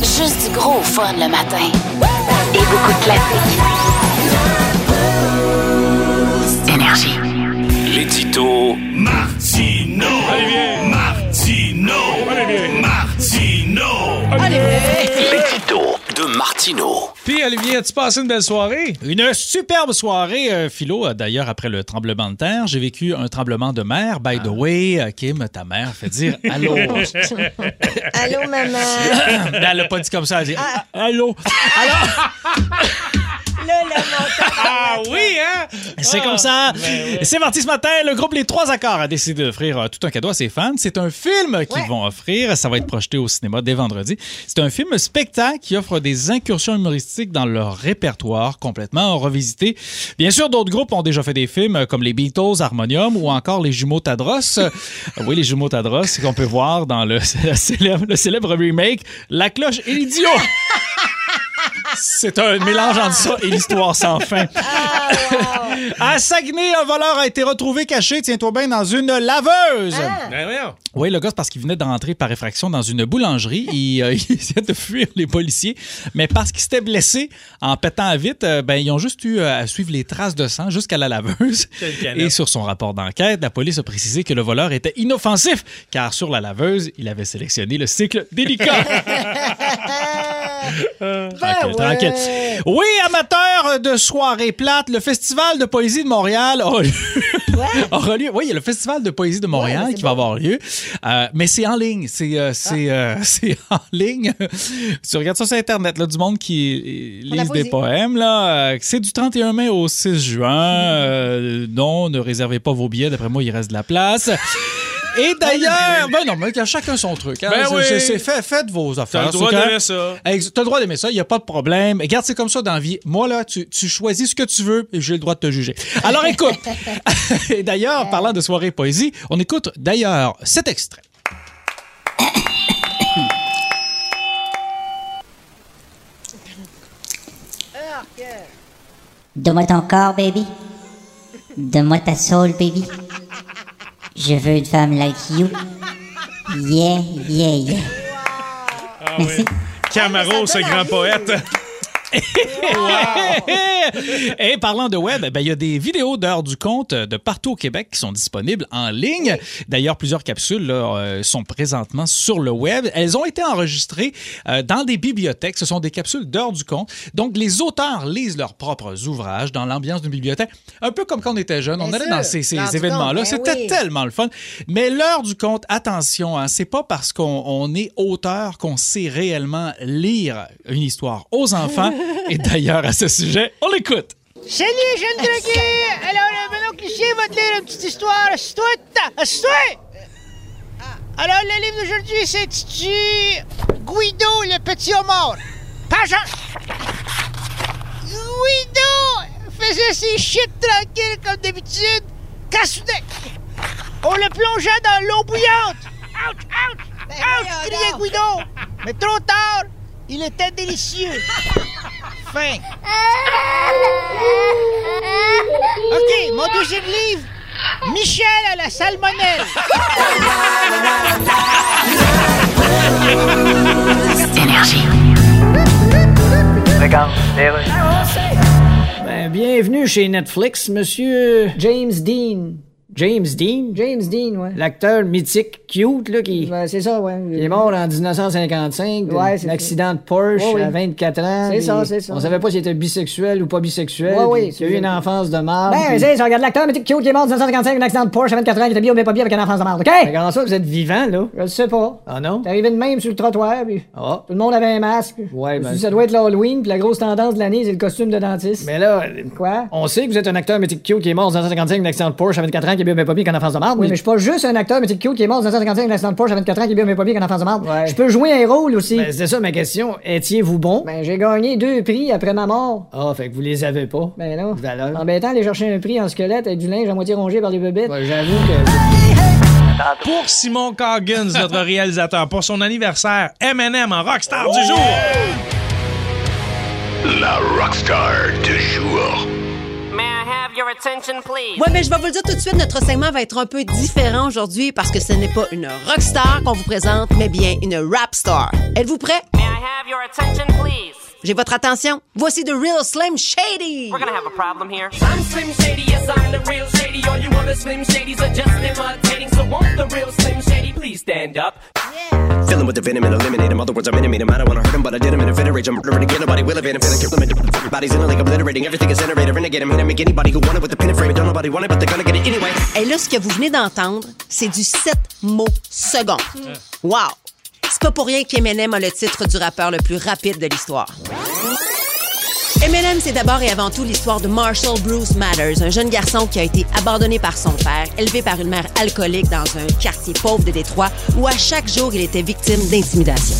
Juste du gros fun le matin. Et beaucoup de classiques. Énergie. L'édito Martino. Allez, viens. Martino. Allez, viens. Martino. Allez, L'édito de Martino. Puis, Olivier, as-tu passé une belle soirée? Une superbe soirée, Philo. D'ailleurs, après le tremblement de terre, j'ai vécu un tremblement de mer. By the way, Kim, ta mère fait dire « Allô ». Allô, maman. Elle l'a pas dit comme ça, elle a dit « Allô ». Alors... Là, le montant. Ah oui, hein? C'est comme ça. Ben oui. C'est parti ce matin. Le groupe Les Trois Accords a décidé d'offrir tout un cadeau à ses fans. C'est un film qu'ils vont offrir. Ça va être projeté au cinéma dès vendredi. C'est un film spectacle qui offre des incursions humoristiques dans leur répertoire complètement revisité. Bien sûr, d'autres groupes ont déjà fait des films comme les Beatles, Harmonium ou encore les Jumeaux Tadros. Oui, les Jumeaux Tadros qu'on peut voir dans le célèbre remake La Cloche et l'Idiot. C'est un mélange entre ça et l'histoire sans fin. Ah, wow. À Saguenay, un voleur a été retrouvé caché, tiens-toi bien, dans une laveuse. Ben voyons. Oui, le gars, c'est parce qu'il venait d'entrer par effraction dans une boulangerie. Il essayait de fuir les policiers, mais parce qu'il s'était blessé en pétant à vite, ils ont juste eu à suivre les traces de sang jusqu'à la laveuse. Et sur son rapport d'enquête, la police a précisé que le voleur était inoffensif, car sur la laveuse, il avait sélectionné le cycle délicat. Tranquille. Oui, amateurs de soirées plates, le Festival de poésie de Montréal aura lieu. Oui, il y a le Festival de poésie de Montréal qui va avoir lieu. Mais c'est en ligne. C'est en ligne. Tu regardes ça sur Internet, là, du monde qui lise des poèmes. Là. C'est du 31 mai au 6 juin. Non, ne réservez pas vos billets. D'après moi, il reste de la place. Et d'ailleurs, chacun son truc. Hein? Ben oui. Faites vos affaires. T'as le droit d'aimer ça. T'as le droit d'aimer ça, il n'y a pas de problème. Regarde, c'est comme ça dans la vie. Moi, là, tu choisis ce que tu veux et j'ai le droit de te juger. Alors, écoute. Et d'ailleurs, parlant de soirée poésie, on écoute d'ailleurs cet extrait. Donne-moi ton corps, baby. Donne-moi ta soul, baby. Je veux une femme like you. Yeah, yeah, yeah. Ah, merci. Oui. Camaro, ce grand poète. Et parlant de web, il y a des vidéos d'heures du conte de partout au Québec qui sont disponibles en ligne. D'ailleurs, plusieurs capsules sont présentement sur le web. Elles ont été enregistrées dans des bibliothèques. Ce sont des capsules d'heures du conte. Donc, les auteurs lisent leurs propres ouvrages dans l'ambiance d'une bibliothèque. Un peu comme quand on était jeune. On allait dans ces événements-là. C'était tellement le fun. Mais l'heure du conte, attention, hein, c'est pas parce qu'on est auteur qu'on sait réellement lire une histoire aux enfants. Et d'ailleurs, à ce sujet, on l'écoute. Salut, jeune drogué! Alors, mon oncle Lucien va te lire une petite histoire. Assis-toi! Alors, le livre d'aujourd'hui s'intitule Guido, le petit homard. Page 1. Guido faisait ses shit tranquilles comme d'habitude, quand soudain, on le plongea dans l'eau bouillante. Ouch, ouch, ouch, criait Guido. Mais trop tard, il était délicieux. Fin. OK, mon deuxième livre, Michel à la salmonelle. Énergie. Regarde, bienvenue chez Netflix, monsieur James Dean. James Dean, ouais. L'acteur mythique, cute, là, qui... Ouais, c'est ça, ouais. Il est mort en 1955. Ouais, c'est un accident de Porsche à 24 ans. C'est ça. On savait pas s'il était bisexuel ou pas bisexuel. Ouais, oui. Il a eu une enfance de marde. Ben, c'est ça, regarde l'acteur mythique cute qui est mort en 1955, un accident de Porsche à 24 ans, qui était bien ou pas bien avec une enfance de marde, OK? Regarde ça, vous êtes vivant, là. Je le sais pas. Ah non? T'es arrivé de même sur le trottoir, puis Ah. tout le monde avait un masque. Ouais, ben... Ça doit être l'Halloween, puis la grosse tendance de l'année, c'est le costume de dentiste. Mais là... Quoi? On sait que vous êtes un acteur mythique cute qui est mort en 1955, un accident de Porsche à 24 ans, qui est bien ou pas bien avec une enfance de marde. Oui, mais je suis pas juste un acteur mythique cute qui est mort en 1955, un accident de Porsche à 24 ans, qui est bien ou pas bien avec une enfance de marde. Ouais. Je peux jouer un rôle aussi. Ben, c'est ça ma question. Étiez-vous bon? Ben, j'ai gagné 2 prix après ma mort. Ah, fait que vous les avez pas. Ben non. Valeur. Embêtant d'aller chercher un prix en squelette avec du linge à moitié rongé par les bébêtes. Ouais, j'avoue que... Pour Simon Coggins, notre réalisateur, pour son anniversaire, M&M en rockstar du jour. La rockstar du jour. May I have your attention, please? Ouais, mais je vais vous le dire tout de suite, notre segment va être un peu différent aujourd'hui parce que ce n'est pas une rockstar qu'on vous présente, mais bien une rap star. Êtes-vous prêts? May I have your attention, please? J'ai votre attention. Voici The Real Slim Shady. We're gonna have a problem here. I'm Slim Shady, yes, I'm the real Shady. All you other Slim Shadys are just imitating. So won't the real Slim Shady please stand up? Yeah. Fill him with the venom and eliminate him. Other words, I'm intimate him. I don't want to hurt him, but I did him in a fit of rage. I'm murdering again. Nobody will evade him. Feeling kill him into bodies in a lake, obliterating. Everything is incinerator. Renegade him. Hit him. Make anybody who want it with the pin and frame it. Don't nobody want it, but they're gonna get it anyway. Et là, ce que vous venez d'entendre, c'est du 7 mots secondes. Wow! C'est pas pour rien qu'Eminem a le titre du rappeur le plus rapide de l'histoire. Eminem, c'est d'abord et avant tout l'histoire de Marshall Bruce Mathers, un jeune garçon qui a été abandonné par son père, élevé par une mère alcoolique dans un quartier pauvre de Détroit où à chaque jour, il était victime d'intimidation.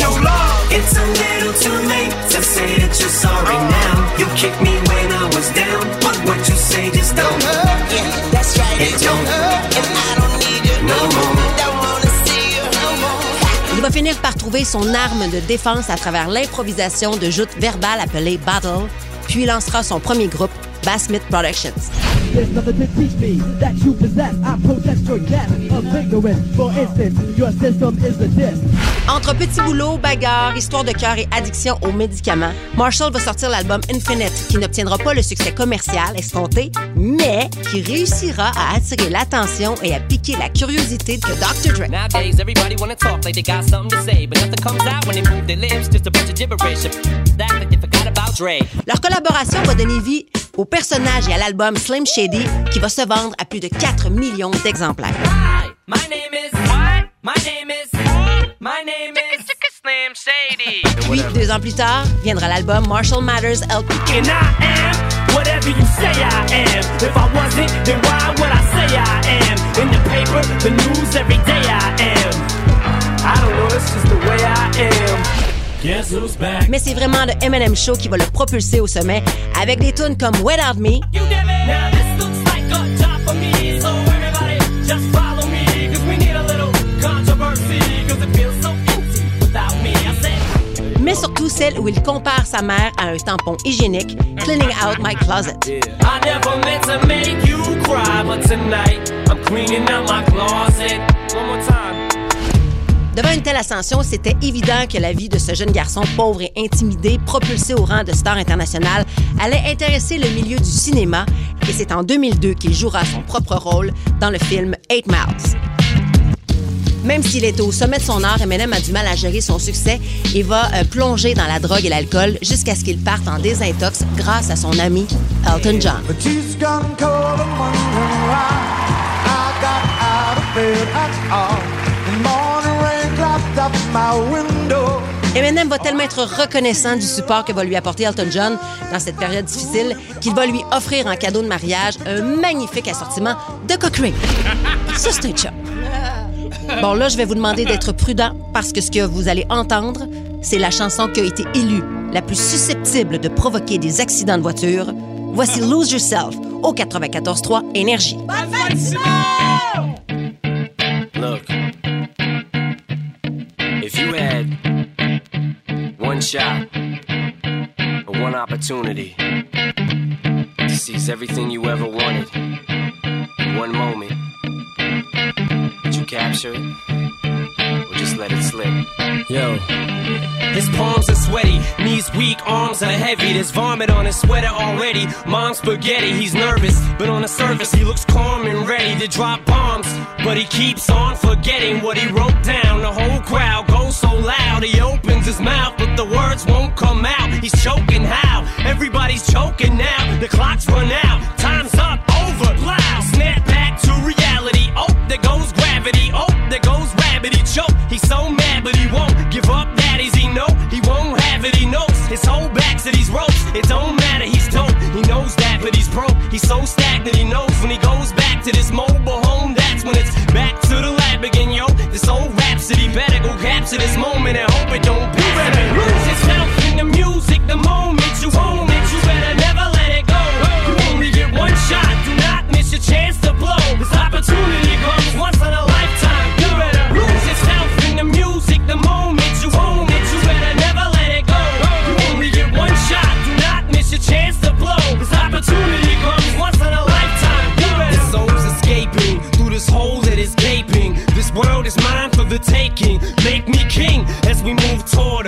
Il va finir par trouver son arme de défense à travers l'improvisation de joutes verbales appelées Battle, puis il lancera son premier groupe, Bassmith Productions. Entre petits boulots, bagarres, histoires de cœur et addiction aux médicaments, Marshall va sortir l'album Infinite, qui n'obtiendra pas le succès commercial escompté, mais qui réussira à attirer l'attention et à piquer la curiosité de Dr. Dre. Nowadays, everybody wanna talk like they got something to say, but nothing comes out when they move their lips, just a bunch of gibberish. That like they forgot about Dre. Leur collaboration va donner vie au personnage et à l'album Slim Shady, qui va se vendre à plus de 4 millions d'exemplaires. Hi, my name is what? My name is Slim Shady. Puis, 2 ans plus tard, viendra l'album Marshall Mathers LP. And I am whatever you say I am. If I wasn't, then why would I say I am? In the paper, the news, every day I am. I don't know, it's just the way I am. Guess who's back? Mais c'est vraiment le Eminem Show qui va le propulser au sommet avec des tunes comme Without Me. You did it. Now this looks like a job for me, so everybody just follow me, cause we need a little controversy, cause it feels so empty without me. I said. Mais surtout celle où il compare sa mère à un tampon hygiénique, Cleaning Out My Closet. Yeah. I never meant to make you cry, but tonight I'm cleaning out my closet. One more time. Devant une telle ascension, c'était évident que la vie de ce jeune garçon pauvre et intimidé, propulsé au rang de star international, allait intéresser le milieu du cinéma, et c'est en 2002 qu'il jouera son propre rôle dans le film 8 Miles. Même s'il est au sommet de son art, Eminem a du mal à gérer son succès et va plonger dans la drogue et l'alcool jusqu'à ce qu'il parte en désintox grâce à son ami Elton John. Eminem va tellement être reconnaissant du support que va lui apporter Elton John dans cette période difficile qu'il va lui offrir en cadeau de mariage un magnifique assortiment de Cochrane. Ça, c'est un chum. Bon, là, je vais vous demander d'être prudent parce que ce que vous allez entendre, c'est la chanson qui a été élue la plus susceptible de provoquer des accidents de voiture. Voici Lose Yourself au 94.3 Énergie. Look, if you had one shot or one opportunity to seize everything you ever wanted in one moment, would you capture it or just let it slip? Yo. His palms are sweaty, knees weak, arms are heavy. There's vomit on his sweater already. Mom's spaghetti, he's nervous, but on the surface he looks calm and ready to drop bombs. But he keeps on forgetting what he wrote down. The whole crowd goes so loud, he opens his mouth, but the words won't come out. He's choking how? Everybody's choking now. The clock's run out, time's up, over, loud. Snap back to reality. Oh, there goes gravity. Oh, there goes rabbit. He choke. He's so mad, but he won't give up. Daddies, he know he won't have it. He knows his whole back to these ropes. It don't matter. He's dope. He knows that, but he's broke. He's so stagnant. He knows when he goes back to this mobile home, that's when it's back to the lab again, yo. This old rhapsody better go capture this moment and hope it don't be. You better lose yourself in the music the moment you own it. You better never let it go. You only get one shot. Do not miss your chance to blow. This opportunity comes once in a lifetime. You better lose yourself in the music the moment you own it. You better never let it go. You only get one shot. Do not miss your chance to blow. This opportunity comes once in a lifetime. You better. His soul's escaping.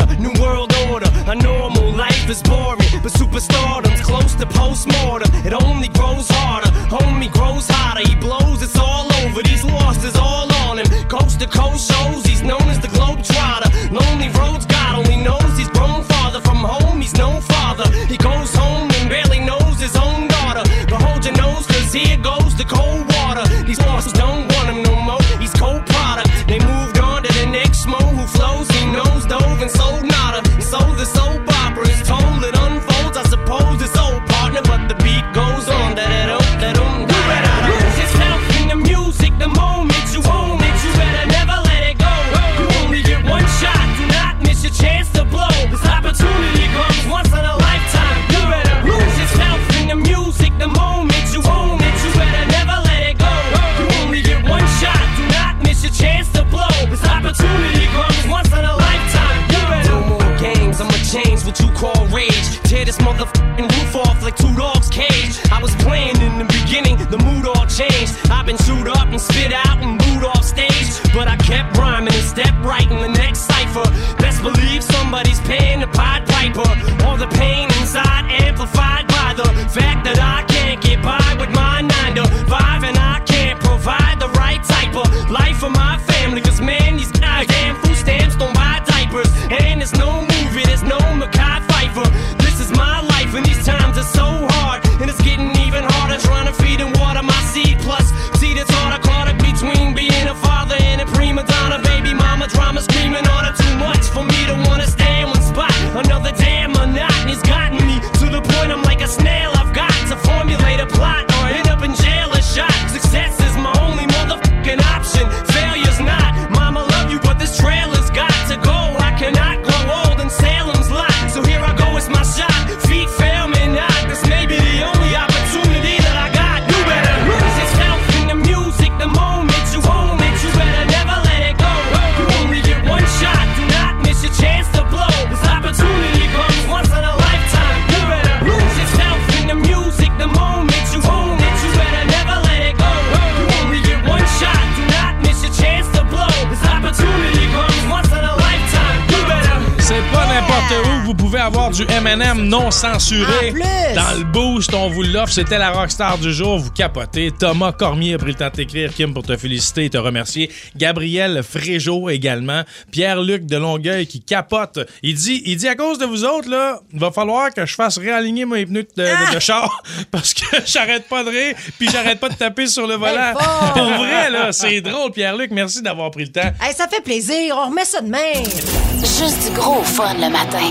new world order. A normal life is boring, but superstardom's close to postmortem. It only grows harder, homie grows hotter. He blows, it's all over. These losses all on him. Coast to coast shows, he's known as the Globetrotter. Lonely roads, God only knows he's grown farther from home. He's no father. He goes home and barely knows his own daughter. But hold your nose, cause here goes the cold water. These losses don't want him no more. He's cold product. They moved on to the next mo who flows. He knows dove and sold nada. And so the soap opera is told. It unfolds. I suppose it's old partner, but the beat goes on. Da-da-dum. You better lose yourself in the music the moment you own it. You better never let it go. You only get one shot. Do not miss your chance to blow. This opportunity comes once in a lifetime. You better lose yourself in the music the moment you own it. You better never let it go. You only get one shot. Do not miss your chance to blow. This opportunity comes once in a lifetime. You better no more games. I'ma change what you call rage. Tear this motherfucking roof off like two dogs' cage. I was playing in the beginning, the mood all changed. I've been chewed up and spit out and booed off stage, but I kept rhyming and stepped right in the next cipher. Best believe somebody's paying the Pied Piper. All the pain inside amplified by the fact that I can't get by with my 9 to 5, and I can't provide the right type of life for my family. Cause man, these goddamn food stamps don't buy diapers, and there's no movie, there's no Mekhi Phifer. This is my life, and these times are so hard, and it's getting even harder trying to feed and water my seed. Plus, see the thought I caught it between being a father and a prima donna. Baby mama drama screaming on her too much for me to wanna stay in one spot. Another damn monotony's gotten me to the point I'm like a snail. I've got to formulate a plot or end up in jail or shot. Success is my only motherfucking option. Failure's not. Mama love you, but this trailer's got to go. I cannot grow old in Salem's lot. So here I go, it's my shot. Feet fail me not. This may be the only opportunity that I got. You better lose yourself in the music the moment you own it. You better never let it go. You only get one shot. Do not miss your chance to blow. This opportunity comes once in a lifetime. You better lose yourself in the music the moment you own it. You better never let it go. You only get one shot. Do not miss your chance to blow. This opportunity comes once in a lifetime. You better. C'est pas n'importe où. Vous pouvez avoir du M&M non censuré. Dans le boost, on vous l'offre. C'était la rockstar du jour. Vous capotez. Thomas Cormier a pris le temps de t'écrire, Kim, pour te féliciter et te remercier. Gabriel Fréjot également. Pierre-Luc de Longueuil qui capote. Il dit à cause de vous autres, là, il va falloir que je fasse réaligner mes pneus de char parce que j'arrête pas de rire puis j'arrête pas de taper sur le volant. Pour vrai, là, c'est drôle, Pierre-Luc. Merci d'avoir pris le temps. Hey, ça fait plaisir. On remet ça demain. Juste du gros fun le matin.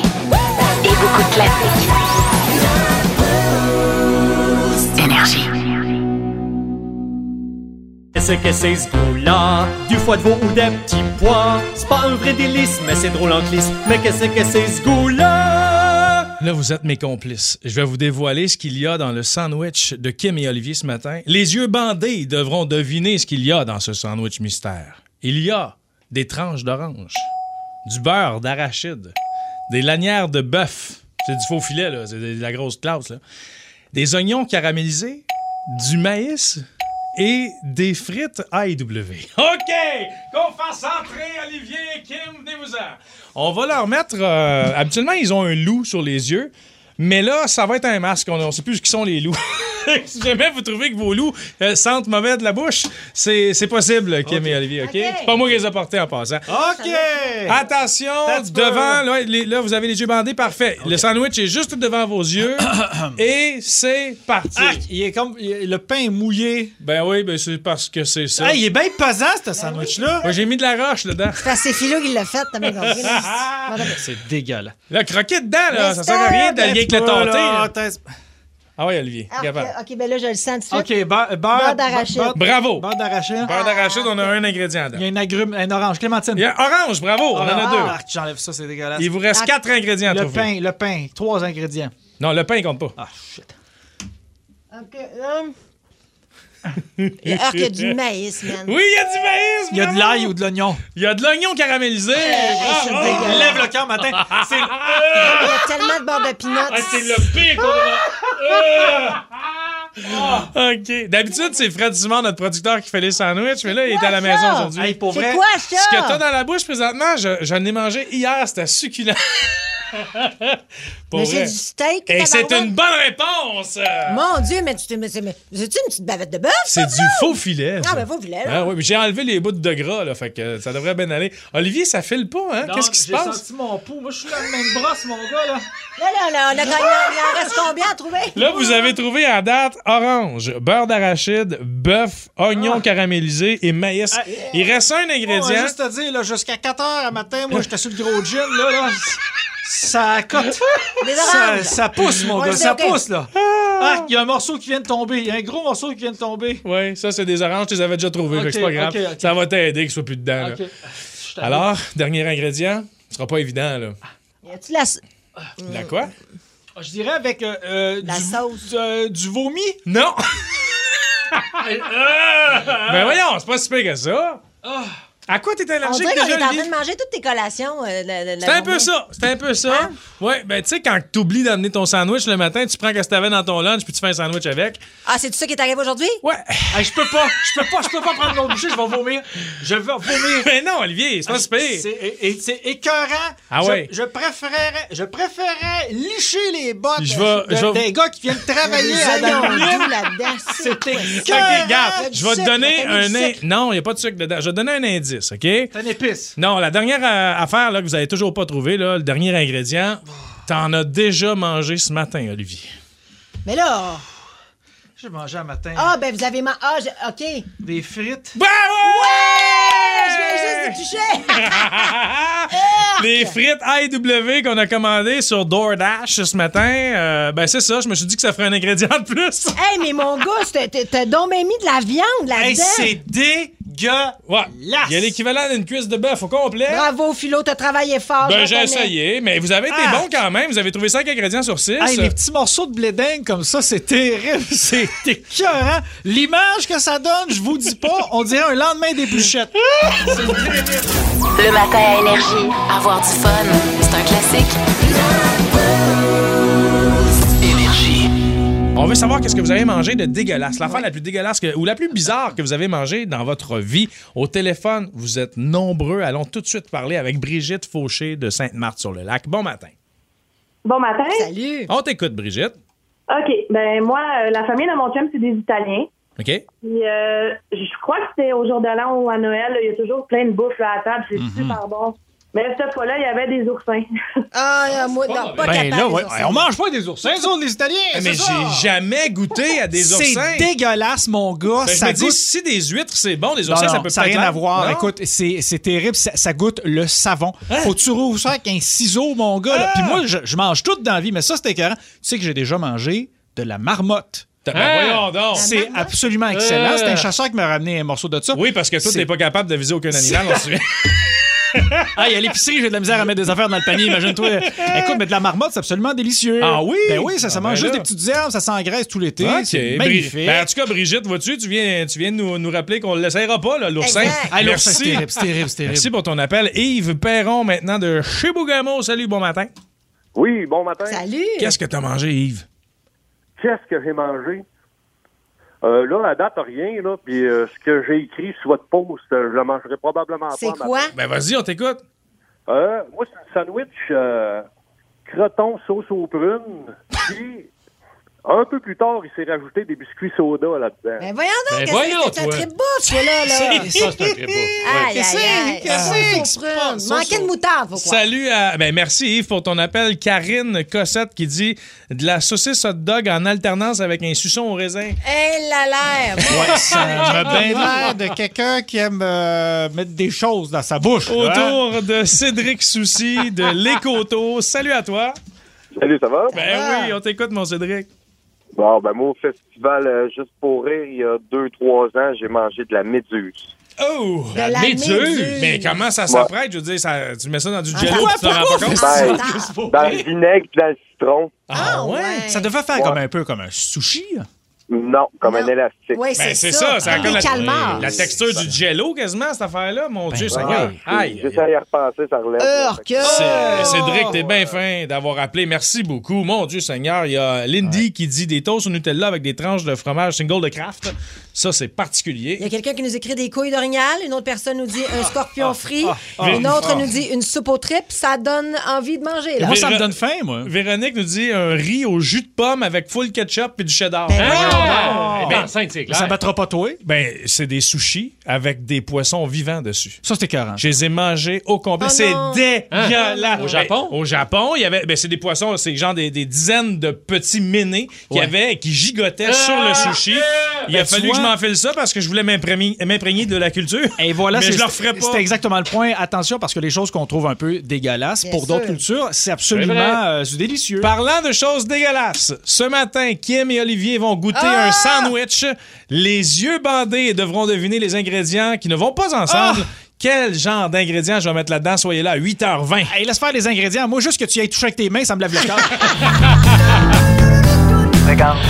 Et beaucoup de classiques. Énergie. Qu'est-ce que c'est ce goût-là? Du foie de veau ou des petits pois? C'est pas un vrai délice, mais c'est drôle en glisse. Mais qu'est-ce que c'est ce goût-là? Là, vous êtes mes complices. Je vais vous dévoiler ce qu'il y a dans le sandwich de Kim et Olivier ce matin. Les yeux bandés devront deviner ce qu'il y a dans ce sandwich mystère. Il y a des tranches d'orange, du beurre d'arachide, des lanières de bœuf. C'est du faux filet, là. C'est de la grosse classe, là. Des oignons caramélisés, du maïs et des frites AEW. OK! Qu'on fasse entrer Olivier et Kim, venez-vous-en. On va leur mettre... habituellement, ils ont un loup sur les yeux, mais là, ça va être un masque. On ne sait plus ce qui sont les loups. Si jamais vous trouvez que vos loups sentent mauvais de la bouche, c'est possible, Kim et Olivier, OK? C'est pas moi qui les ai portés en passant. OK! Attention, devant, là, vous avez les yeux bandés, parfait. Okay. Le sandwich est juste devant vos yeux et c'est parti. Ah, il est comme le pain est mouillé. Ben oui, ben c'est parce que c'est ça. Ah, il est bien pesant, ce sandwich-là. Moi, j'ai mis de la roche dedans. C'est Philo qui l'a fait, t'as bien compris. C'est dégueulasse. Là, croquer dedans, là, ça sert à rien d'aller avec le tâté. Ah oui, Olivier, capable. OK, ben là, je le sens tout de suite. OK, beurre d'arachide. Bravo. Beurre d'arachide. Beurre d'arachide, on a un ingrédient dedans. Il y a une agrume, un orange. Clémentine. Il y a orange, bravo, on en a deux. J'enlève ça, c'est dégueulasse. Il vous reste 4 ingrédients à trouver. Le pain, 3 ingrédients. Non, le pain, il compte pas. Ah, shit. OK, il y a du maïs, man. Oui, il y a du maïs. Il y a de l'ail ou de l'oignon. Il y a de l'oignon caramélisé. Lève le cœur matin. Il y a tellement de beurre de peanuts. C'est le pire qu'on a. OK. D'habitude, c'est Fred Dumont, notre producteur, qui fait les sandwichs, mais là, il est à la maison aujourd'hui. Hey, pour C'est vrai, quoi ça? Ce que t'as dans la bouche présentement, j'en ai mangé hier, c'était succulent. Pour Mais vrai. c'est du steak. Et c'est tabarouette. une bonne réponse! Mon Dieu, mais c'est-tu une petite bavette de bœuf? C'est du faux filet. Ah, ben faux filet, là. Ah, oui, mais j'ai enlevé les bouts de gras, là, fait que ça devrait bien aller. Olivier, ça file pas, hein? non, Qu'est-ce qui se passe? J'ai senti mon pouls. Moi, je suis là de même brosse, mon gars, là. Là, il en reste combien à trouver? Là, vous avez trouvé à date orange, beurre d'arachide, bœuf, oignon caramélisé et maïs. Il reste un ingrédient. Juste te dire, là, jusqu'à 4h à matin, moi, j'étais sur le gros gin, là. Ça cote. Ça pousse, mon gars, ça pousse, là. Ah, il y a un morceau qui vient de tomber. Il y a un gros morceau qui vient de tomber. Oui, ça, c'est des oranges, tu les avais déjà trouvés, fait que c'est pas grave. OK. Ça va t'aider qu'il soit plus dedans. Là. Alors, dernier ingrédient, ce sera pas évident, là. Y a-tu la... La quoi? Je dirais avec La sauce. du vomi. Non! Ben voyons, c'est pas si pire que ça. À quoi t'es On allergique dirait qu'on déjà, est en train Olivier? de manger toutes tes collations. C'est un peu ça, c'est un peu ça. Hein? Ouais, ben tu sais, quand t'oublies d'amener ton sandwich le matin, tu prends ce que t'avais dans ton lunch puis tu fais un sandwich avec. Ah, c'est tout ça qui est arrivé aujourd'hui? Ouais. Hey, je peux pas prendre mon bouchée, je vais vomir. Je vais vomir. Mais non, Olivier, c'est pas si pire. C'est écœurant. Ah ouais. Je préférerais licher les bottes des gars qui viennent travailler à Ils ont la tout là-dedans. C'était OK, écœurant. regarde, je vais te donner un... sucre. Non, il n'y a pas de sucre dedans. Je vais te donner un indice, OK? C'est un épice. Non, la dernière affaire là, que vous avez toujours pas trouvé, là, le dernier ingrédient, t'en as déjà mangé ce matin, Olivier. Mais là... J'ai mangé un matin Ah, ben vous avez... OK. des frites. Ben Je viens juste de toucher. Les frites AEW qu'on a commandées sur DoorDash ce matin, ben c'est ça, je me suis dit que ça ferait un ingrédient de plus. Hey, mais mon gars, t'as donc bien mis de la viande là-dedans. Hey, c'est dégueulasse. Ouais. Il y a l'équivalent d'une cuisse de bœuf au complet. Bravo, Philo, t'as travaillé fort. Ben, je j'ai reconnais. essayé, mais vous avez été bon quand même. Vous avez trouvé 5 ingrédients sur 6. Hey, les petits morceaux de blé d'Inde comme ça, c'est terrible. C'est écœurant. L'image que ça donne, je vous dis pas, on dirait un lendemain des bûchettes. Le matin à Énergie, avoir du fun, c'est un classique. Énergie. On veut savoir qu'est-ce que vous avez mangé de dégueulasse. L'affaire la plus dégueulasse ou la plus bizarre que vous avez mangé dans votre vie. Au téléphone, vous êtes nombreux. Allons tout de suite parler avec Brigitte Fauché de Sainte-Marthe-sur-le-Lac. Bon matin. Bon matin. Salut. On t'écoute, Brigitte. OK. Ben moi, la famille de mon chum, c'est des Italiens. OK? Puis, je crois que c'était au jour de l'an ou à Noël. Il y a toujours plein de bouffe là, à table. C'est super bon. Mais cette fois-là, il y avait des oursins. Ah, moi, non, pas capable. Là, ouais, des oursins. on mange pas des oursins, les autres, les Italiens. Mais j'ai jamais goûté à des oursins. C'est dégueulasse, mon gars. Ben, je ça me dis, goûte... si des huîtres, c'est bon, des oursins, Non, ça peut ça pas n'a être rien là. à voir. Non? Écoute, c'est terrible. Ça goûte le savon. Faut que tu rouvres ça avec un ciseau, mon gars. là. Puis moi, je mange tout dans la vie, mais ça, c'était écœurant. Tu sais que j'ai déjà mangé de la marmotte. Ben, voyons donc. C'est absolument excellent. C'est un chasseur qui m'a ramené un morceau de ça. Oui, parce que toi, t'es pas capable de viser aucun animal, on se souvient. Ah, il y a l'épicerie, j'ai de la misère à mettre des affaires dans le panier, imagine-toi. Écoute, mais de la marmotte, c'est absolument délicieux. Ah oui? Ben oui, ça mange ben juste là. des petites herbes, ça s'engraisse tout l'été. OK. C'est magnifique. Ben, en tout cas, Brigitte, vois-tu, tu viens de nous rappeler qu'on ne l'essayera pas, là, l'oursin. Exact. Ah, l'oursin, Merci. c'est terrible. Merci pour ton appel. Yves Perron, maintenant, de chez Bougamo. Salut, bon matin. Oui, bon matin. Salut. Qu'est-ce que t'as mangé, Yves? Qu'est-ce que j'ai mangé? Là, à date, rien, là. Puis ce que j'ai écrit sur votre post, je le mangerai probablement pas. C'est quoi? Ben, vas-y, on t'écoute. Moi, c'est un sandwich croton sauce aux prunes. Puis, un peu plus tard, il s'est rajouté des biscuits soda là-dedans. Ben voyons donc, Ben voyons, c'est un toi. trip bouffe, toi, là. Ça, c'est un très beau. Aïe, aïe, aïe. Manquait de moutarde, faut croire. Salut à... Ben, merci, Yves, pour ton appel. Karine Cossette qui dit de la saucisse hot dog en alternance avec un suçon au raisin. Hé, la l'air. Ouais, ça m'a bien l'air de quelqu'un qui aime mettre des choses dans sa bouche. Autour de Cédric Soucy de l'Écoto. Salut à toi. Salut, ça va? Ben oui, on t'écoute, mon Cédric. Bon, ben moi, au festival Juste pour rire, il y a 2-3 ans, j'ai mangé de la méduse. Oh! De la méduse. Mais comment ça s'apprête? Je veux dire, tu mets ça dans du jello pourquoi- et tu t'en rends pas compte? Dans le vinaigre et dans le citron. Ah ouais? Ça devait faire comme un peu comme un sushi. Là. Non, comme un élastique. Oui, Ben, c'est ça. Ça a comme calmars. la texture du jello, quasiment, cette affaire-là. Mon Dieu, ça aïe. Juste à y repenser, ça relève. Cédric, t'es bien fin d'avoir appelé. Merci beaucoup. Mon Dieu Seigneur, il y a Lindy qui dit des toasts au Nutella avec des tranches de fromage single de Kraft. Ça, c'est particulier. Il y a quelqu'un qui nous écrit des couilles d'orignal. Une autre personne nous dit un scorpion frit. Une autre nous dit une soupe aux tripes. Ça donne envie de manger. Là. Moi, ça me donne faim, moi. Véronique nous dit un riz au jus de pomme avec full ketchup et du cheddar. Ça battra pas toi? Ben, c'est des sushis avec des poissons vivants dessus. Ça, c'était écœurant. Je les ai mangés au complet. C'est dégueulasse. Au Japon? Au Japon, il y avait, c'est des poissons, c'est genre des dizaines de petits ménés qui gigotaient sur le sushi. Il a fallu que je m'enfile ça parce que je voulais m'imprégner de la culture. Et voilà, mais je le referais pas. C'était exactement le point. Attention, parce que les choses qu'on trouve un peu dégueulasses, pour d'autres cultures, c'est absolument délicieux. Parlant de choses dégueulasses, ce matin, Kim et Olivier vont goûter un sandwich. Les yeux bandés devront deviner les ingrédients qui ne vont pas ensemble. Quel genre d'ingrédients je vais mettre là-dedans? Soyez là à 8h20. Hey, laisse faire les ingrédients. Moi, juste que tu y ailles toucher avec tes mains, ça me lève le cœur. Regarde,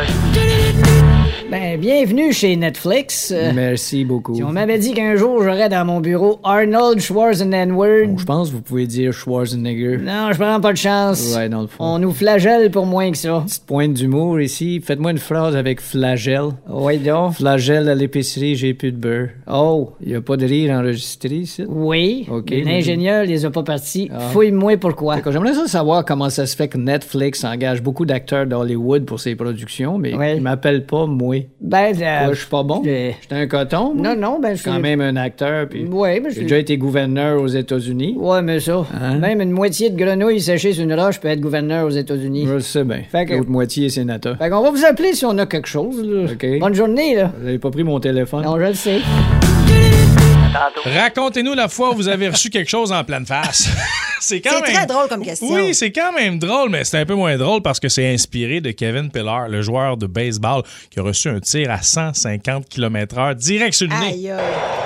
ben, bienvenue chez Netflix. Merci beaucoup. Si on m'avait dit qu'un jour j'aurais dans mon bureau Arnold Schwarzenegger. Bon, je pense que vous pouvez dire Schwarzenegger. Non, je prends pas de chance. Ouais, dans le fond. On nous flagelle pour moins que ça. Petite pointe d'humour ici. Faites-moi une phrase avec flagelle. Oui, donc. Flagelle à l'épicerie, j'ai plus de beurre. Oh. Y a pas de rire enregistré ici? Oui. OK. L'ingénieur les a pas partis. Fouille-moi pourquoi. J'aimerais ça savoir comment ça se fait que Netflix engage beaucoup d'acteurs d'Hollywood pour ses productions, mais ils m'appellent pas moi. Ben, je suis pas bon? J'étais un coton? Non, non, ben, je suis quand même un acteur, puis ouais, ben, j'ai déjà été gouverneur aux États-Unis. Ouais, mais ça, même une moitié de grenouille séchée sur une roche peut être gouverneur aux États-Unis. Je le sais bien. L'autre moitié est sénateur. Fait qu'on va vous appeler si on a quelque chose, là. OK. Bonne journée, là. Vous avez pas pris mon téléphone? Non, je le sais. Racontez-nous la fois où vous avez reçu quelque chose en pleine face. C'est très drôle comme question. Oui, c'est quand même drôle, mais c'est un peu moins drôle parce que c'est inspiré de Kevin Pillar, le joueur de baseball qui a reçu un tir à 150 km/h direct sur le nez. Aïe, aïe.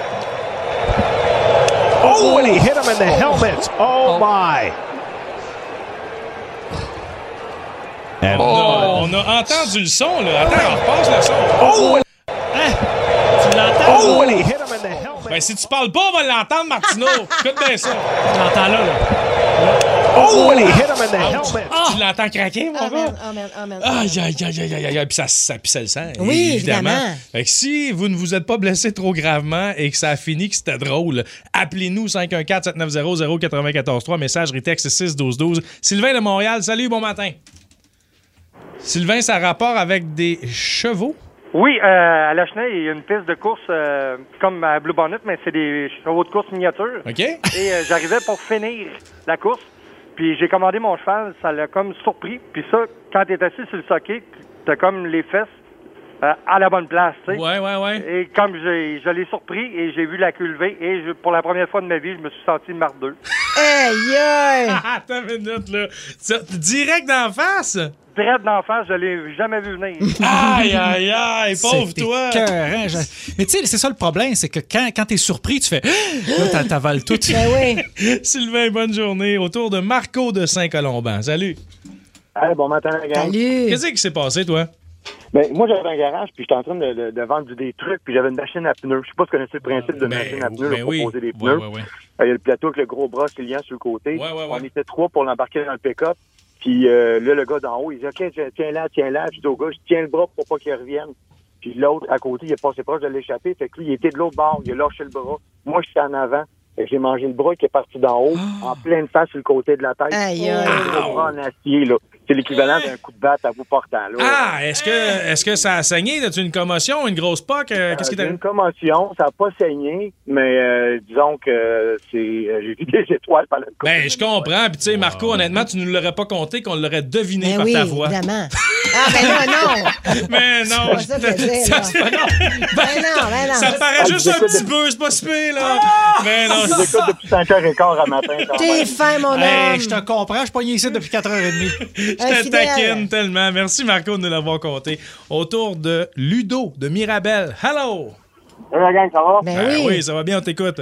Oh, and he hit him in the helmet. Oh, my. On a entendu le son, là. Attends, on repasse le son. Oh! Tu l'entends? Oh, and he hit him in the helmet. Ben, si tu parles pas, on va l'entendre, Martino. Écoute bien ça. Tu l'entends là. Oh, and he hit him in the helmet. Tu l'entends craquer, mon gars? Amen. Aïe, aïe, aïe, aïe, aïe, aïe. Puis ça pissait le sang. Oui, évidemment. Fait que si vous ne vous êtes pas blessé trop gravement et que ça a fini, que c'était drôle, appelez-nous 514-790-0943, messagerie texte 61212. Sylvain de Montréal, salut, bon matin. Sylvain, ça a rapport avec des chevaux? Oui, à La Cheney, il y a une piste de course comme à Blue Bonnet, mais c'est des chevaux de course miniatures. OK. Et j'arrivais pour finir la course, puis j'ai commandé mon cheval, ça l'a comme surpris. Puis ça, quand t'es assis sur le socket, t'as comme les fesses à la bonne place, tu sais. Ouais. Et comme je l'ai surpris et j'ai vu la queue levée, et pour la première fois de ma vie, je me suis senti mardeux. Aïe! Attends une minute, là. Direct d'en face? Direct d'en face, je l'ai jamais vu venir. Aïe, pauvre toi! Mais tu sais, c'est ça le problème, c'est que quand t'es surpris, tu fais... Là, t'avales tout. Ben oui. Sylvain, bonne journée. Autour de Marco de Saint-Colomban. Salut. Hey, bon matin, la gang. Salut. Qu'est-ce qui s'est passé, toi? Ben, moi, j'avais un garage, puis j'étais en train de vendre des trucs, puis j'avais une machine à pneus. Je sais pas si vous connaissez le principe de machine à pneus, pour poser des pneus. Il y a le plateau avec le gros bras client sur le côté. On était 3 pour l'embarquer dans le pick-up. Puis là, le gars d'en haut, il dit « OK, tiens là. » Je dis au gars, je tiens le bras pour pas qu'il revienne. Puis l'autre, à côté, il est passé proche de l'échapper. Fait que lui, il était de l'autre bord. Il a lâché le bras. Moi, j'étais en avant. Fait que j'ai mangé le bras qui est parti d'en haut, en pleine face sur le côté de la tête. Aïe. Le bras en acier, là. C'est l'équivalent d'un coup de batte à vous portant, là. Ah, est-ce que ça a saigné? As-tu une commotion, une grosse poque? Qu'est-ce qui t'a... Une commotion, ça n'a pas saigné, mais disons que j'ai vu des étoiles par le coup. Ben, je comprends. Puis, tu sais, Marco, honnêtement, tu ne l'aurais pas compté, qu'on l'aurait deviné par ta voix. Évidemment. Ah, ben non! Mais non! C'est pas ça que je dis, là. Ben non. Ça te paraît juste un petit peu, c'est pas si pire, là. Mais non. Je vous écoute depuis 5h15 à matin. T'es fin, mon homme. Je te comprends, je suis pogné ici depuis 4h30. Je te taquine tellement. Merci, Marco, de nous l'avoir compté. Autour de Ludo de Mirabel. Hello! Salut, la gang, ça va? Ben oui. Oui, ça va bien, on t'écoute.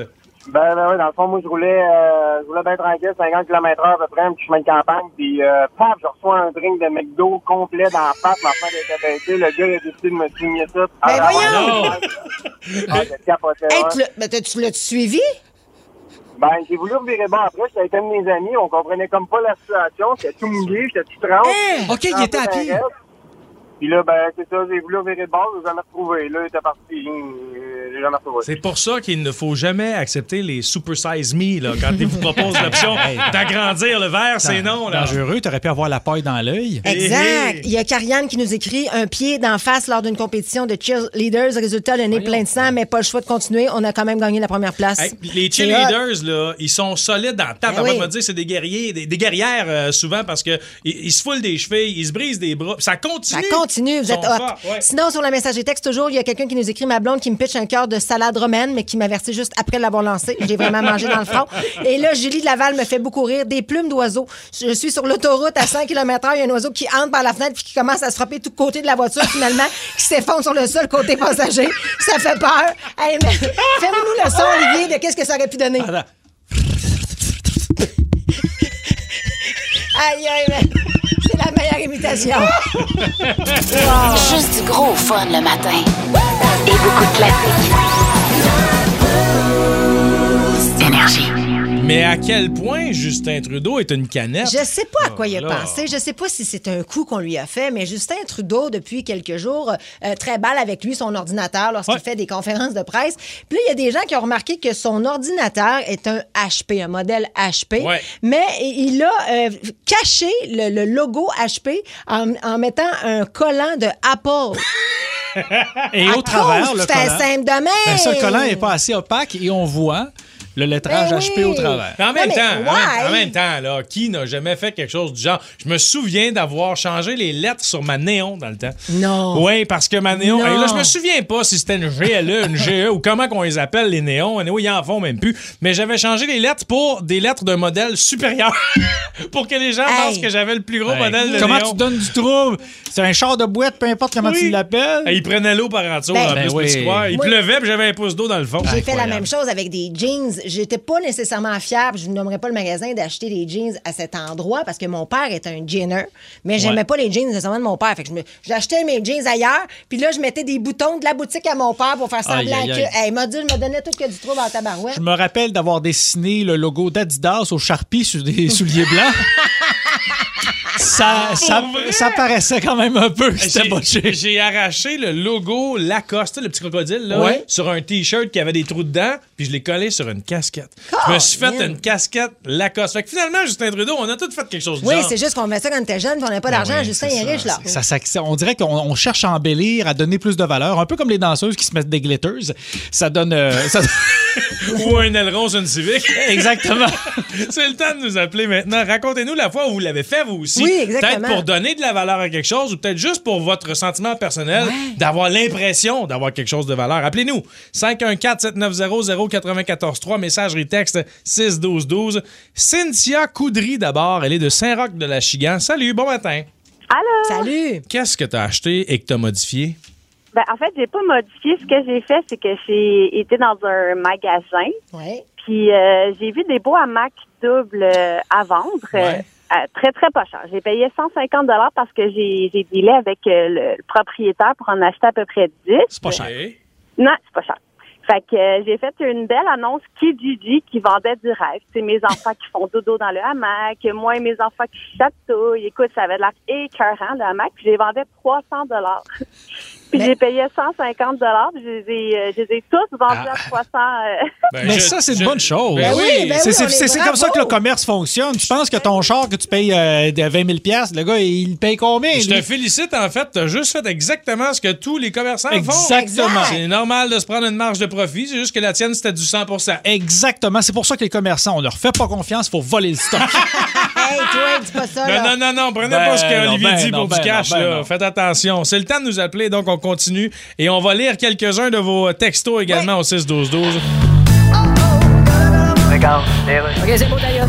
Ben oui, dans le fond, moi, je roulais bien tranquille, 50 km/h à peu près, un petit chemin de campagne, puis paf, je reçois un drink de McDo complet dans la face, ma femme était baissée, le gars il a décidé de me signer ça. Ben voyons! Je capotais. Tu l'as-tu suivi? Ben, j'ai voulu revirer bon après, j'étais avec un de mes amis, on comprenait comme pas la situation, j'étais tout mouillé, j'étais tout trempe. OK, il était à pied. Puis là, ben, c'est ça, j'ai voulu virer de bord, je l'ai jamais retrouvé. Là, il était parti, j'ai jamais retrouvé. C'est pour ça qu'il ne faut jamais accepter les Super Size Me, là, quand ils vous proposent l'option d'agrandir le verre, c'est non. Là. Dangereux, t'aurais pu avoir la paille dans l'œil. Exact. Il y a Karianne qui nous écrit un pied d'en face lors d'une compétition de cheerleaders. Résultat, le nez plein de sang, mais pas le choix de continuer. On a quand même gagné la première place. Hey, les cheerleaders, là, ils sont solides dans la tête. Oui. On va dire c'est des guerriers, des guerrières souvent parce que ils se foulent des chevilles, ils se brisent des bras. Ça continue. Vous êtes hot. Ouais. Sinon, sur la messagerie texte, toujours, il y a quelqu'un qui nous écrit ma blonde qui me pitch un cœur de salade romaine, mais qui m'avertit juste après l'avoir lancé. J'ai vraiment mangé dans le front. Et là, Julie de Laval me fait beaucoup rire. Des plumes d'oiseaux. Je suis sur l'autoroute à 100 km/h. Il y a un oiseau qui entre par la fenêtre puis qui commence à se frapper tout côté de la voiture, finalement, qui s'effondre sur le sol côté passager. Ça fait peur. Hey, fais-nous le son, Olivier, de qu'est-ce que ça aurait pu donner. Aïe, aïe, c'est la meilleure imitation. Wow. Juste du gros fun le matin. Et beaucoup de classiques. Énergie. Mais à quel point Justin Trudeau est une canette? Je sais pas à quoi il a pensé. Je sais pas si c'est un coup qu'on lui a fait, mais Justin Trudeau, depuis quelques jours, tréballe avec lui son ordinateur lorsqu'il fait des conférences de presse. Puis là, il y a des gens qui ont remarqué que son ordinateur est un HP, un modèle HP. Ouais. Mais il a caché le logo HP en mettant un collant de Apple. Et au travers, le collant. C'est simple de même. Ben ça, le collant n'est pas assez opaque et on voit le lettrage HP au travers. En même temps, là, qui n'a jamais fait quelque chose du genre? Je me souviens d'avoir changé les lettres sur ma néon dans le temps. Non. Oui, parce que ma néon... Et là, je me souviens pas si c'était une GLE, une GE ou comment qu'on les appelle, les néons. Oui, ils en font même plus. Mais j'avais changé les lettres pour des lettres d'un modèle supérieur pour que les gens pensent que j'avais le plus gros modèle de comment néon. Tu donnes du trouble? C'est un char de boîte, peu importe comment tu l'appelles. Il prenait l'eau par en dessous, en plus, petit quoi. Il pleuvait, puis j'avais un pouce d'eau dans le fond. J'ai fait la même chose avec des jeans. J'étais pas nécessairement fière, je ne nommerai pas le magasin, d'acheter des jeans à cet endroit parce que mon père est un jeaner, mais j'aimais pas les jeans nécessairement de mon père. Fait que j'achetais mes jeans ailleurs, puis là, je mettais des boutons de la boutique à mon père pour faire semblant que... il m'a dit, je me donnais tout que du trouble en tabarouette. Je me rappelle d'avoir dessiné le logo d'Adidas au Sharpie sur des souliers blancs. Ça paraissait quand même un peu. J'ai arraché le logo Lacoste, le petit crocodile, là, sur un T-shirt qui avait des trous dedans, puis je l'ai collé sur une casquette. Je me suis fait une casquette Lacoste. Fait que finalement, Justin Trudeau, on a tous fait quelque chose de genre. Oui, c'est juste qu'on met ça quand on était jeune, puis on n'avait pas d'argent. Justin est riche, là. On dirait qu'on cherche à embellir, à donner plus de valeur. Un peu comme les danseuses qui se mettent des glitters. Ça donne... Ou un aileron sur une Civic. Exactement. C'est le temps de nous appeler maintenant. Racontez-nous la fois où vous l'avez fait, vous aussi. Oui, exactement. Peut-être pour donner de la valeur à quelque chose ou peut-être juste pour votre sentiment personnel d'avoir l'impression d'avoir quelque chose de valeur. Appelez-nous. 514-790-0943. Messagerie texte 61212. Cynthia Coudry, d'abord. Elle est de Saint-Roch de la Chigan. Salut, bon matin. Allô? Salut. Qu'est-ce que tu as acheté et que tu as modifié? Ben, en fait, j'ai pas modifié. Ce que j'ai fait, c'est que j'ai été dans un magasin. Oui. Puis j'ai vu des beaux hamacs doubles à vendre. Très, très pas cher. J'ai payé 150 $ parce que j'ai dealé avec le propriétaire pour en acheter à peu près 10. C'est pas cher. Non, c'est pas cher. Fait que j'ai fait une belle annonce Kijiji qui vendait du rêve. C'est mes enfants qui font dodo dans le hamac, moi et mes enfants qui chatouillent. Écoute, ça avait l'air écœurant, le hamac. Puis je les vendais 300 $. Puis j'ai payé 150 $. Je les ai tous vendus à 300 Mais ça, c'est une bonne chose. Ben oui, c'est comme ça que le commerce fonctionne. Tu penses que ton char que tu payes 20 000 $, le gars, il paye combien? Je te félicite, en fait. Tu as juste fait exactement ce que tous les commerçants font. Exactement. C'est normal de se prendre une marge de profit. C'est juste que la tienne, c'était du 100%. Exactement. C'est pour ça que les commerçants, on leur fait pas confiance. Il faut voler le stock. Hey, toi, dis pas ça, là. Non. Prenez pas ce qu'Olivier dit pour du cash. Faites attention. C'est le temps de nous appeler, donc on continue. Et on va lire quelques-uns de vos textos également au 6-12-12. Regarde, OK, c'est beau, d'ailleurs.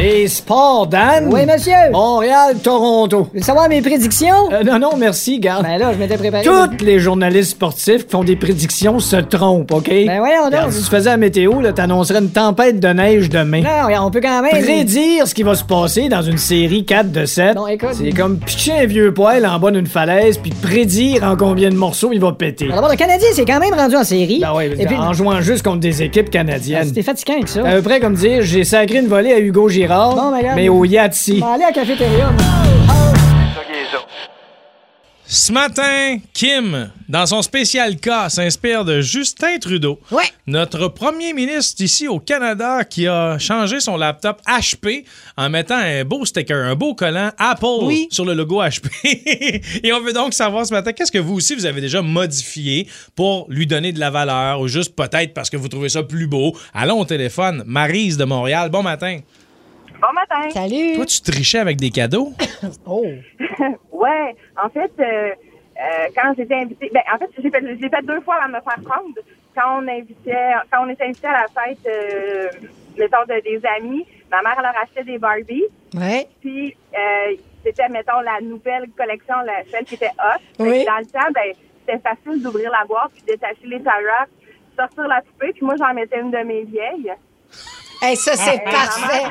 Les sports, Dan. Oui, monsieur. Montréal, Toronto. Vous voulez savoir mes prédictions? Non, merci, garde. Ben là, je m'étais préparé. Tous les journalistes sportifs qui font des prédictions se trompent, OK? Ben voyons donc. Si tu faisais la météo, là, t'annoncerais une tempête de neige demain. Non, regarde, on peut quand même... Prédire ce qui va se passer dans une série 4 de 7, non, écoute... c'est comme pitcher un vieux poêle en bas d'une falaise puis prédire en combien de morceaux il va péter. Alors, d'abord, le Canadien s'est quand même rendu en série. Ben oui, et puis... en jouant juste contre des équipes canadiennes. C'était fatigant avec ça. À peu près comme dire, j'ai sacré une volée à Hugo Girard, bon, mais au Yahtzee. On va aller à la cafétéria. Ce matin, Kim, dans son spécial cas, s'inspire de Justin Trudeau, notre premier ministre ici au Canada qui a changé son laptop HP en mettant un beau sticker, un beau collant Apple sur le logo HP. Et on veut donc savoir ce matin, qu'est-ce que vous aussi, vous avez déjà modifié pour lui donner de la valeur ou juste peut-être parce que vous trouvez ça plus beau. Allons au téléphone. Maryse de Montréal, bon matin. Bon matin. Salut. Toi, tu trichais avec des cadeaux? Oh. Ouais. En fait, quand j'étais invitée... Ben, en fait, je l'ai fait 2 fois avant de me faire prendre. Quand on était invité à la fête, mettons, des amis, ma mère leur achetait des Barbies. Ouais. Puis, c'était, mettons, la nouvelle collection, celle qui était hot. Oui. Dans le temps, ben, c'était facile d'ouvrir la boîte, puis détacher les tie wraps, sortir la poupée, puis moi, j'en mettais une de mes vieilles. Hey, ça, c'est parfait.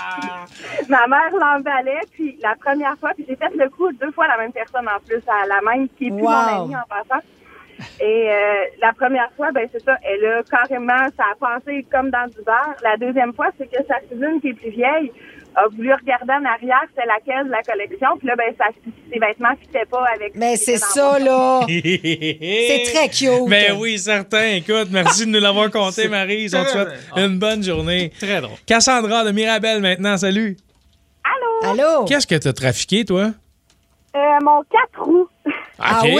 Ma mère l'emballait, puis la première fois, puis j'ai fait le coup 2 fois à la même personne en plus, à la même qui est plus mon amie en passant. Et la première fois, ben c'est ça, elle a carrément, ça a passé comme dans du beurre. La deuxième fois, c'est que sa cousine qui est plus vieille a voulu regarder en arrière, c'est laquelle de la collection, puis là, ben ses vêtements fitaient pas avec... Mais c'est ça, là! C'est très cute! Mais oui, certain. Écoute, merci de nous l'avoir conté, Maryse. On te souhaite une bonne journée. Très drôle. Cassandra de Mirabel, maintenant, salut! Allô? Allô? Qu'est-ce que t'as trafiqué, toi? Mon 4 roues. Ah OK. oui?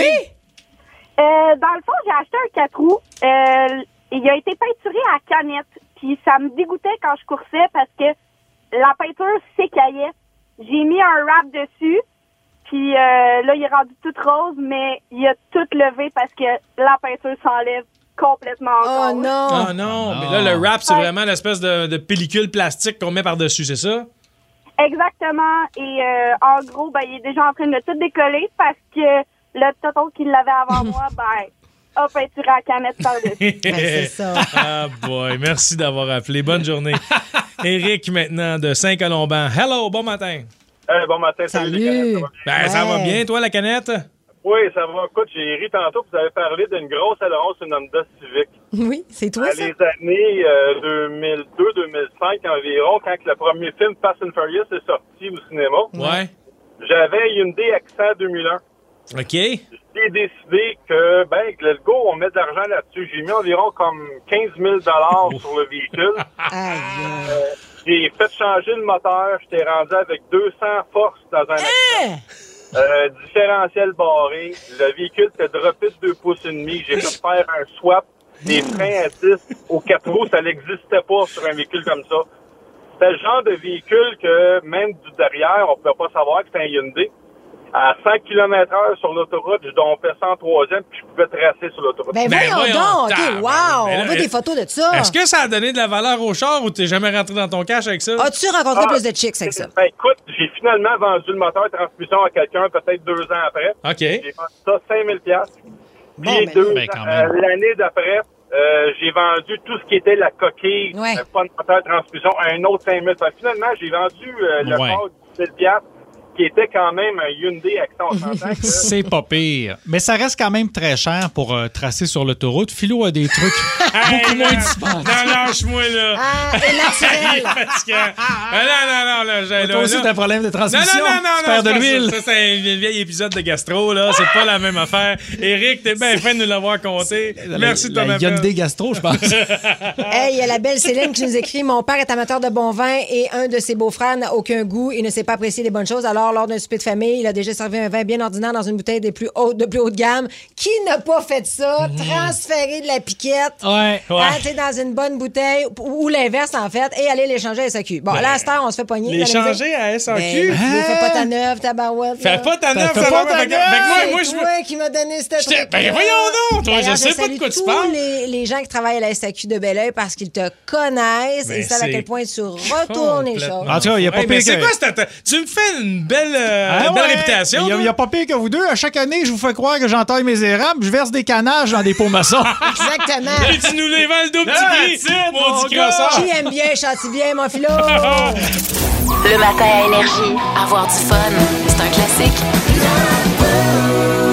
Dans le fond, j'ai acheté un 4 roues. Il a été peinturé à canette. Puis ça me dégoûtait quand je coursais parce que la peinture s'écaillait. J'ai mis un wrap dessus. Puis là, il est rendu tout rose, mais il a tout levé parce que la peinture s'enlève complètement encore. Oh non! Oh non! Mais là, le wrap, c'est vraiment l'espèce de pellicule plastique qu'on met par-dessus, c'est ça? Exactement. Et en gros, ben, il est déjà en train de tout décoller parce que le toto qui l'avait avant moi, ben, a peinturé à canette par-dessus. C'est ça. Ah boy, merci d'avoir appelé. Bonne journée. Éric, maintenant, de Saint-Colomban. Hello, bon matin. Bon matin, salut. Les canettes, ça va bien? Ça va bien, toi, la canette? Oui, ça va. Écoute, j'ai ri tantôt, vous avez parlé d'une grosse allonce, une Honda Civic. Oui, c'est toi, ça? Les années 2002-2005 environ, quand le premier film Fast and Furious est sorti au cinéma. Ouais. J'avais Hyundai Accent 2001. OK. J'ai décidé que, let's go, on met de l'argent là-dessus. J'ai mis environ comme 15 000 sur le véhicule. J'ai fait changer le moteur. J'étais rendu avec 200 forces dans un Accent. Différentiel barré. Le véhicule s'est droppé de 2,5 pouces. J'ai fait faire un swap. Des freins à 10 aux 4 roues, ça n'existait pas sur un véhicule comme ça. C'était le genre de véhicule que, même du derrière, on ne pouvait pas savoir que c'était un Hyundai. À 100 km/h sur l'autoroute, je dompais ça en 3e, puis je pouvais tracer sur l'autoroute. Ben voyons donc! OK, wow! On veut des photos de ça. Est-ce que ça a donné de la valeur au char ou t'es jamais rentré dans ton cash avec ça? As-tu rencontré plus de chicks avec ça? Ben écoute, j'ai finalement vendu le moteur de transmission à quelqu'un peut-être 2 ans après. OK. J'ai vendu ça 5 000 Bon, Puis l'année d'après, j'ai vendu tout ce qui était la coquille, pas de moteur de transmission, à un autre 5 000. Finalement, j'ai vendu le char de 10 000 qui était quand même un Hyundai Accent. C'est pas pire. Mais ça reste quand même très cher pour tracer sur l'autoroute. Philo a des trucs beaucoup moins dispendieux. Non, lâche-moi, là. Et naturel. Non. Toi aussi, t'as un problème de transmission. Non. Tu perds de l'huile. Ça, c'est un vieil épisode de gastro, là. C'est pas la même affaire. Éric, t'es bien fin de nous l'avoir compté. Merci de ton appel. Hyundai Gastro, je pense. Hey, il y a la belle Céline qui nous écrit « Mon père est amateur de bon vin et un de ses beaux-frères n'a aucun goût et ne sait pas apprécier les bonnes choses. Alors, soir lors d'un souper de famille. Il a déjà servi un vin bien ordinaire dans une bouteille de plus haute gamme. Qui n'a pas fait ça? Transférer de la piquette dans une bonne bouteille ou l'inverse, en fait, et aller l'échanger à SAQ. Bon, là, à cette heure, on se fait pogner. L'échanger à SAQ? Fais pas ta neuve, ta barouette. Fais pas ta neuve, C'est moi, toi qui m'as donné cette truc. Ben voyons donc! Toi, je sais pas de quoi tu parles. Les gens qui travaillent à la SAQ de Belleuil parce qu'ils te connaissent et savent à quel point tu retournes les choses. En tout cas, il n'y a pas pire que... C'est quoi tu me fais une belle réputation. Il n'y a pas pire que vous deux. À chaque année, je vous fais croire que j'entaille mes érables, je verse des canages dans des pots maçons. Exactement. Et tu nous les vends le double petit mon crosseur. Qui aime bien, chante bien, mon philo. Le matin à Énergie, avoir du fun, c'est un classique.